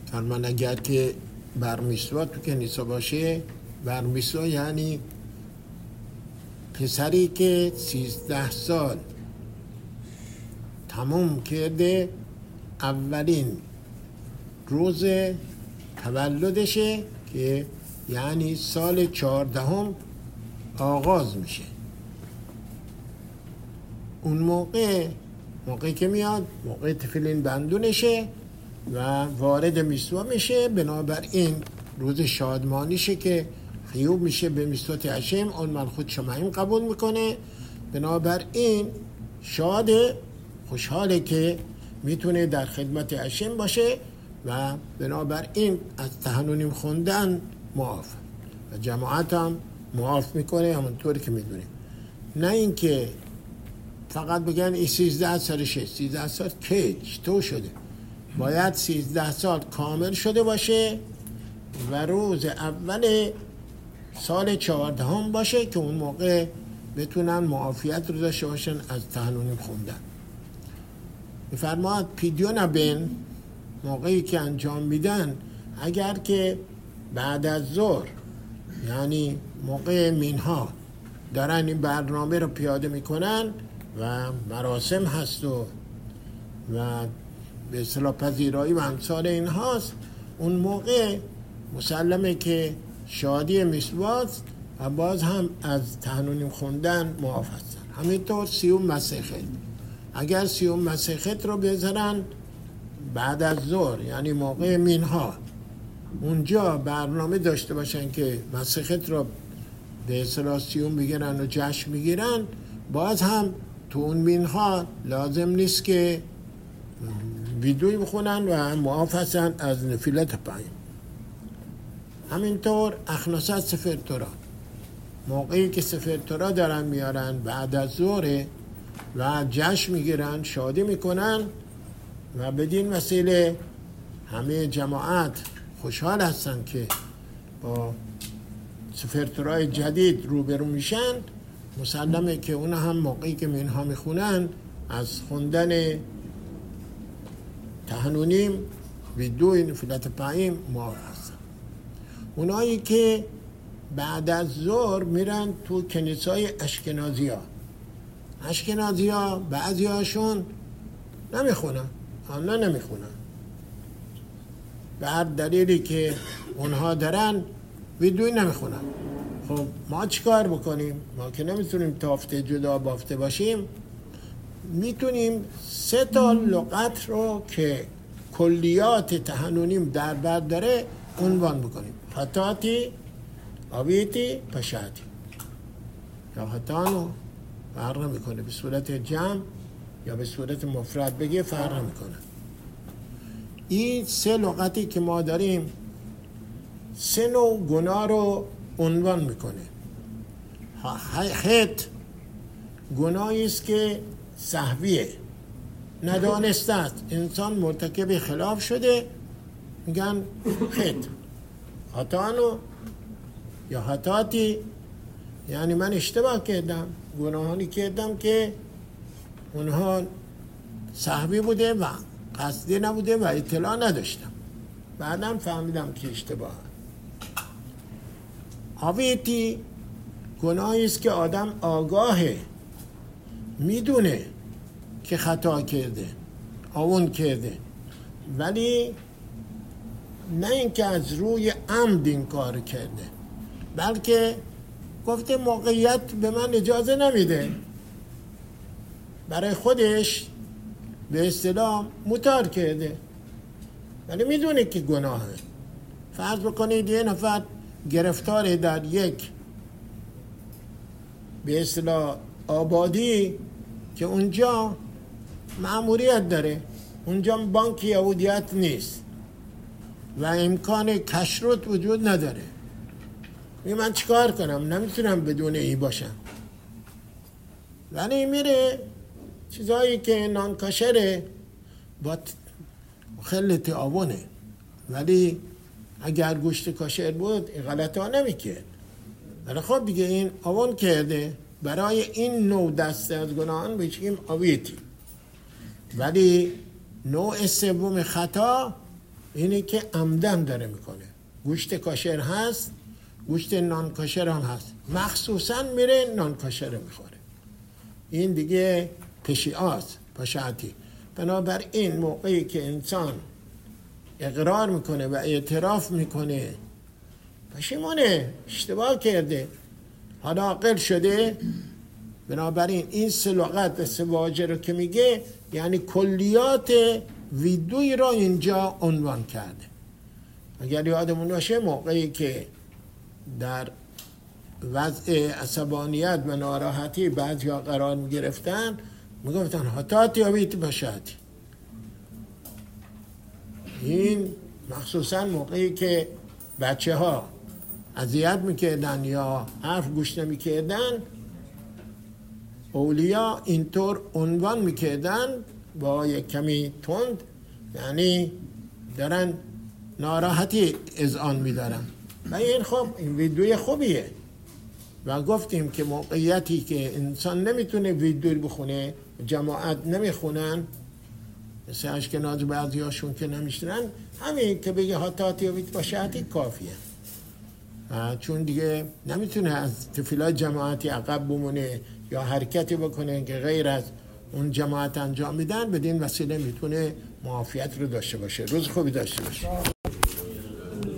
فرمان اگر که برمیسوا تو کنیسا باشه، برمیسوا یعنی پسری که 13 سال تموم کرده، اولین روز تولدشه که یعنی سال 14 آغاز میشه. اون موقعی که میاد، موقع تفلین بندونشه و وارد میسوا میشه. بنابراین روز شادمانیشه که خیوب میشه به میسوت عشم، اون ملخوت شمعیم قبول میکنه. بنابراین شاده، خوشحاله که میتونه در خدمت عشم باشه و بنابراین از تحنونیم خوندن معاف و جماعت هم معاف میکنه، همونطوری که میدونیم. نه اینکه فقط بگن این 13 سالشه، 13 سال که چطور شده؟ باید 13 سال کامل شده باشه و روز اول سال 14 باشه که اون موقع بتونن معافیت رو داشته باشن از تحنونیم خوندن. میفرماد پیدیون بین موقعی که انجام میدن، اگر که بعد از ظهر یعنی موقع مینها دارن این برنامه رو پیاده میکنن و مراسم هست و به اصطلاح پذیرایی و امثال این هاست، اون موقع مسلمه که شادی میسواست و باز هم از تحنونیم خوندن معاف هستن. همینطور سیوم مسیخت، اگر سیوم مسیخت رو بذارن بعد از ظهر یعنی موقع مینها، اونجا برنامه داشته باشن که مسیخت رو به اصطلاح سیوم بگیرن و جشن بگیرن، باز هم تو اون مینها لازم نیست که ویدوی بخونن و معاف هستن از نفیلت پایین. همینطور اخناست سفر تورا، موقعی که سفر تورا دارن میارن بعد از ظهر و جشن میگیرن، شادی میکنن و بدین وسیله همه جماعت خوشحال هستن که با سفر تورای جدید روبرو میشن. مسلمه که اون هم موقعی که منها میخونن از خوندن تحنونیم ویدوی نفیلت پایین معاف هستن. اونایی که بعد از ظهر میرن تو کنیسای اشکنازی ها بعضی هاشون نمیخونن، آنها نمیخونن به هر دلیلی که اونها دارن ویدوی نمیخونن. خب ما چیکار بکنیم؟ ما که نمیتونیم تافته جدا بافته باشیم، میتونیم 3 لغت رو که کلیات تحنونیم در بر داره عنوان بکنیم: خطاتی، آویتی، پشاتی. یا خطانو فرق نمیکنه به صورت جمع یا به صورت مفرد بگه، فرق نمیکنه. این 3 لغتی که ما داریم 3 نوع گناه رو عنوان میکنه. خط گناهی است که سهویه، ندانسته است، انسان مرتکب خلاف شده، میگن خط. خطانو یا خطاتی یعنی من اشتباه کردم، گناهانی کردم که اونها سهوی بوده و قصدی نبوده و اطلاع نداشتم، بعدم فهمیدم که اشتباه. آویتی گناهی است که آدم آگاهه، میدونه که خطا کرده، آون کرده، ولی نه اینکه از روی عمد این کار کرده، بلکه گفته موقعیت به من اجازه نمیده، برای خودش به اصطلاح متار کرده، ولی میدونه که گناهه. فرض بکنید یه نفر گرفتار در یک به اصطلاح آبادی که اونجا مأموریت داره، اونجا بانک یهودیت نیست و امکان کشروت وجود نداره، من چیکار کنم؟ نمیتونم بدون ای باشم. ولی میره چیزایی که نانکاشره با خلط آونه، ولی اگر گوشت کاشر بود این غلط ها نمیکرد. ولی خب دیگه این آون کرده، برای این نوع دسته از گناهان بهشیم آویتی. ولی نوع سوم خطا اینه که عمدن داره میکنه. گوشت کاشر هست، گوشت نان کاشر هم هست، مخصوصا میره نان کاشر میخوره. این دیگه پشیعتی. بنابراین موقعی که انسان اقرار میکنه و اعتراف میکنه پشیمونه، اشتباه کرده، حالا عاقل شده، بنابراین این سه لغت و سه واژه رو که میگه یعنی کلیات ویدوی را اینجا عنوان کرده. اگر یادمون باشه موقعی که در وضع عصبانیت و ناراحتی بعضیا قرار میگرفتن میگفتن هاتاتی یا بیت باشاتی. این مخصوصا موقعی که بچه ها اذیت میکردن یا حرف گوش نمیکردن، اولیا اینطور عنوان میکردن با یک کمی تند، یعنی دارن ناراحتی اذعان میدارن. و این خب این ویدیوی خوبیه. و گفتیم که موقعیتی که انسان نمیتونه ویدیو بخونه، جماعت نمیخونن، مثل اشکناز بعضی هاشون که نمیشترن، همین که بگه هاتاتی و بیت باشاتی کافیه. چون دیگه نمیتونه از تفیلات جماعتی عقب بمونه یا حرکتی بکنه که غیر از اون جماعت انجام میدن، بدین وسیله میتونه معافیت رو داشته باشه. روز خوبی داشته باشه.